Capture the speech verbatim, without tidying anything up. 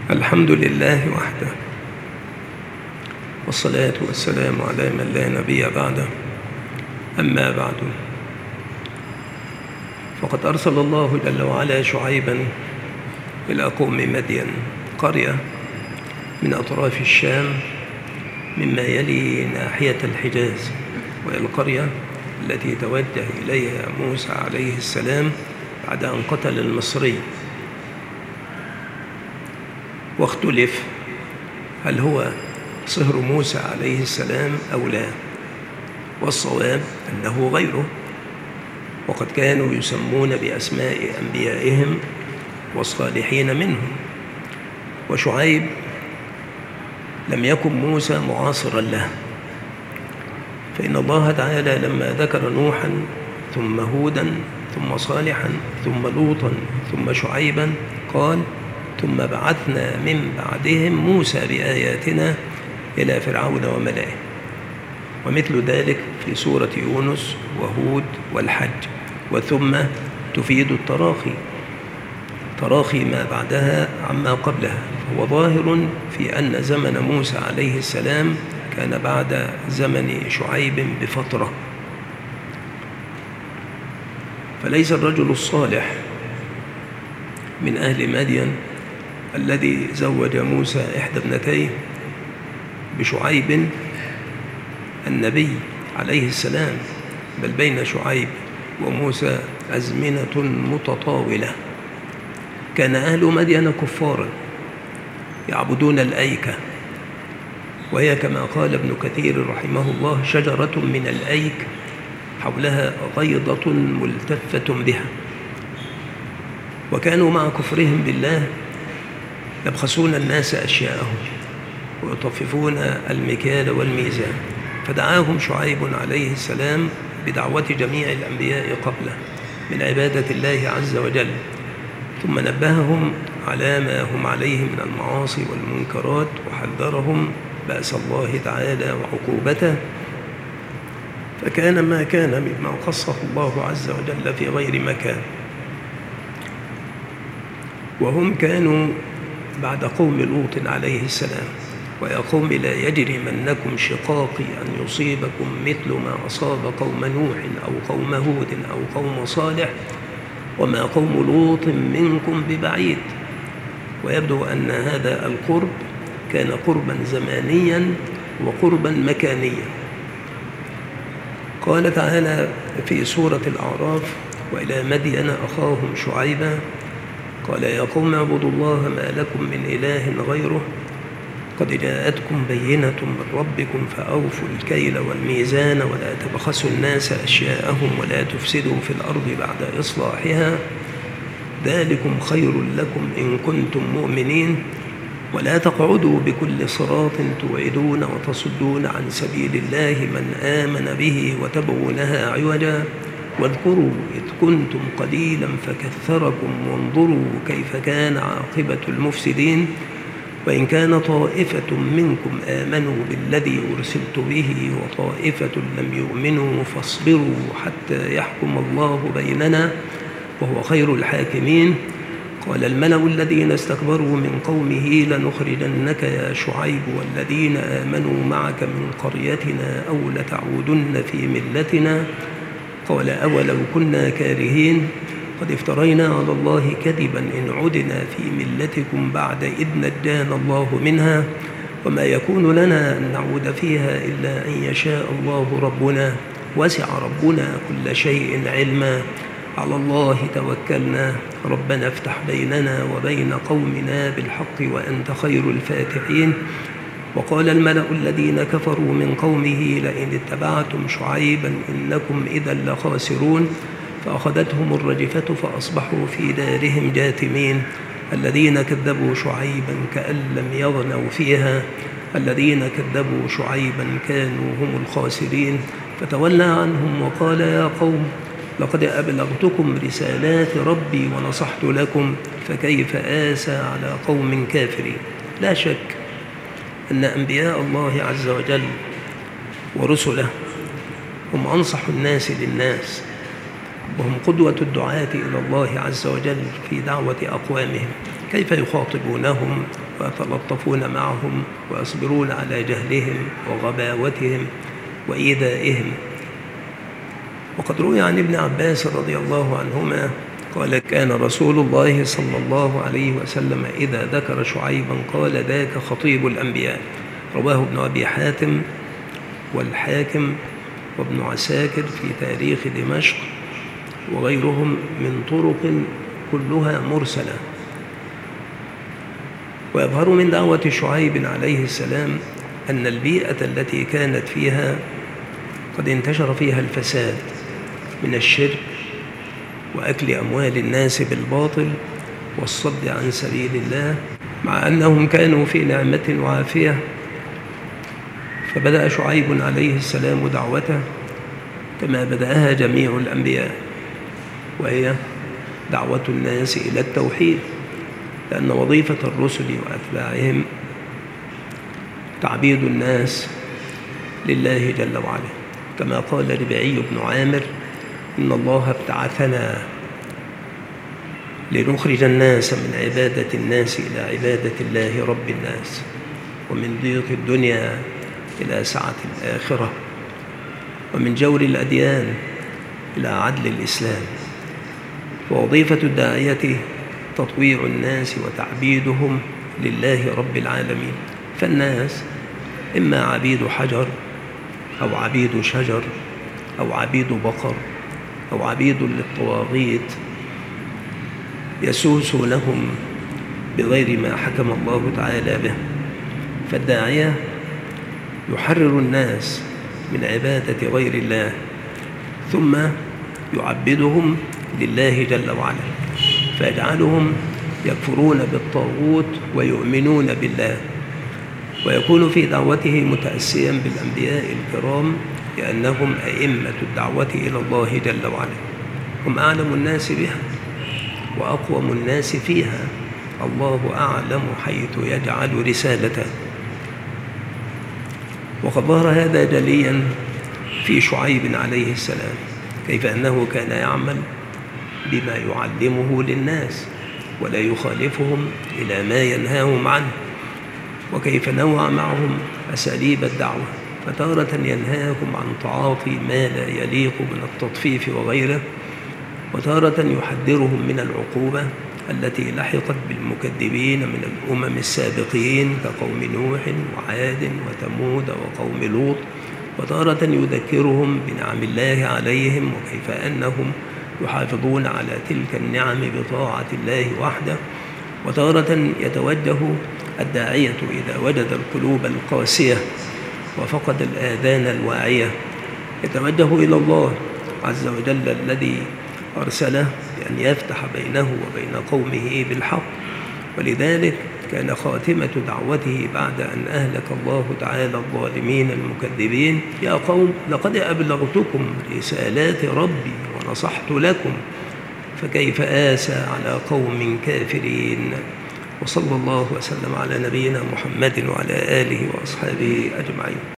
الحمد لله وحده، والصلاة والسلام على من لا نبي بعده. أما بعد، فقد أرسل الله جل وعلا شعيبا إلى قوم مدين، قرية من أطراف الشام مما يلي ناحية الحجاز، وهي القرية التي توجه إليها موسى عليه السلام بعد أن قتل المصري. واختلف هل هو صهر موسى عليه السلام أو لا، والصواب أنه غيره، وقد كانوا يسمون بأسماء أنبيائهم والصالحين منهم. وشعيب لم يكن موسى معاصرا له، فإن الله تعالى لما ذكر نوحا ثم هودا ثم صالحا ثم لوطا ثم شعيبا قال: ثم بعثنا من بعدهم موسى بآياتنا إلى فرعون وملئه. ومثل ذلك في سورة يونس وهود والحج. وثم تفيد التراخي، تراخي ما بعدها عما قبلها، هو ظاهر في أن زمن موسى عليه السلام كان بعد زمن شعيب بفترة. فليس الرجل الصالح من أهل مدين الذي زوج موسى إحدى ابنتيه بشعيب النبي عليه السلام، بل بين شعيب وموسى أزمنة متطاولة. كان أهل مدين كفارا يعبدون الأيكة، وهي كما قال ابن كثير رحمه الله شجرة من الأيك حولها غيضة ملتفة بها. وكانوا مع كفرهم بالله يبخسون الناس أشياءهم ويطففون المكيال والميزان. فدعاهم شعيب عليه السلام بدعوة جميع الأنبياء قبله من عبادة الله عز وجل، ثم نبههم على ما هم عليه من المعاصي والمنكرات، وحذرهم بأس الله تعالى وعقوبته. فكان ما كان مما قصه الله عز وجل في غير مكان. وهم كانوا بعد قوم لوط عليه السلام: ويا قوم لا يجرمنكم شقاقي أن يصيبكم مثل ما أصاب قوم نوح أو قوم هود أو قوم صالح وما قوم لوط منكم ببعيد. ويبدو أن هذا القرب كان قربا زمانيا وقربا مكانيا. قال تعالى في سورة الأعراف: وإلى مدين أخاهم شعيبا قال يا قوم اعبدوا الله ما لكم من إله غيره قد جاءتكم بينة من ربكم فأوفوا الكيل والميزان ولا تبخسوا الناس أشياءهم ولا تفسدوا في الأرض بعد إصلاحها ذلكم خير لكم إن كنتم مؤمنين ولا تقعدوا بكل صراط توعدون وتصدون عن سبيل الله من آمن به وتبغونها عوجا واذكروا إذ كنتم قليلا فكثركم وانظروا كيف كان عاقبة المفسدين وإن كان طائفة منكم آمنوا بالذي أرسلت به وطائفة لم يؤمنوا فاصبروا حتى يحكم الله بيننا وهو خير الحاكمين. قال الملأ الذين استكبروا من قومه لنخرجنك يا شعيب والذين آمنوا معك من قريتنا أو لتعودن في ملتنا قال أولو كنا كارهين قد افترينا على الله كذبا إن عدنا في ملتكم بعد إذ نجانا الله منها وما يكون لنا أن نعود فيها إلا أن يشاء الله ربنا وسع ربنا كل شيء علما على الله توكلنا ربنا افتح بيننا وبين قومنا بالحق وأنت خير الفاتحين. وقال الملأ الذين كفروا من قومه لئن اتبعتم شعيبا إنكم إذا لخاسرون فأخذتهم الرجفة فأصبحوا في دارهم جاثمين. الذين كذبوا شعيبا كأن لم يغنوا فيها الذين كذبوا شعيبا كانوا هم الخاسرين. فتولى عنهم وقال يا قوم لقد أبلغتكم رسالات ربي ونصحت لكم فكيف آسى على قوم كافرين. لا شك أن أنبياء الله عز وجل ورسله هم أنصح الناس للناس، وهم قدوة الدعاة إلى الله عز وجل في دعوة أقوامهم. كيف يخاطبونهم ويتلطفون معهم ويصبرون على جهلهم وغباوتهم وإيذائهم. وقد روي عن ابن عباس رضي الله عنهما قال: كان رسول الله صلى الله عليه وسلم إذا ذكر شعيبا قال: ذاك خطيب الأنبياء. رواه ابن أبي حاتم والحاكم وابن عساكر في تاريخ دمشق وغيرهم من طرق كلها مرسلة. ويظهر من دعوة شعيب عليه السلام أن البيئة التي كانت فيها قد انتشر فيها الفساد من الشرك وأكل أموال الناس بالباطل والصد عن سبيل الله، مع أنهم كانوا في نعمة وعافية. فبدأ شعيب عليه السلام دعوته كما بدأها جميع الأنبياء، وهي دعوة الناس إلى التوحيد، لأن وظيفة الرسل وأتباعهم تعبيد الناس لله جل وعلا، كما قال ربيعي بن عامر: إن الله ابتعثنا لنخرج الناس من عبادة الناس إلى عبادة الله رب الناس، ومن ضيق الدنيا إلى سعة الآخرة، ومن جور الأديان إلى عدل الإسلام. ووظيفة الداعية تطويع الناس وتعبيدهم لله رب العالمين. فالناس إما عبيد حجر أو عبيد شجر أو عبيد بقر أو عبيد للطواغيت يسوسونهم بغير ما حكم الله تعالى به. فالداعية يحرر الناس من عبادة غير الله ثم يعبدهم لله جل وعلا، فيجعلهم يكفرون بالطاغوت ويؤمنون بالله، ويكون في دعوته متأسيا بالأنبياء الكرام لأنهم أئمة الدعوة إلى الله جل وعلا، هم أعلم الناس بها وأقوم الناس فيها، الله أعلم حيث يجعل رسالته. وقد ظهر هذا جليا في شعيب عليه السلام، كيف أنه كان يعمل بما يعلمه للناس ولا يخالفهم إلى ما ينهاهم عنه، وكيف نوع معهم أساليب الدعوة، فتارة ينهاهم عن تعاطي ما لا يليق من التطفيف وغيره، وتارة يحذرهم من العقوبة التي لحقت بالمكذبين من الأمم السابقين كقوم نوح وعاد وثمود وقوم لوط، وتارة يذكرهم بنعم الله عليهم وكيف أنهم يحافظون على تلك النعم بطاعة الله وحده. وتارة يتوجه الداعية إذا وجد القلوب القاسية وفقد الآذان الواعية، يتوجه إلى الله عز وجل الذي أرسله بأن يفتح بينه وبين قومه بالحق. ولذلك كان خاتمة دعوته بعد أن أهلك الله تعالى الظالمين المكذبين: يا قوم لقد أبلغتكم رسالات ربي ونصحت لكم فكيف آسى على قوم كافرين. وصلى الله وسلم على نبينا محمد وعلى آله وأصحابه أجمعين.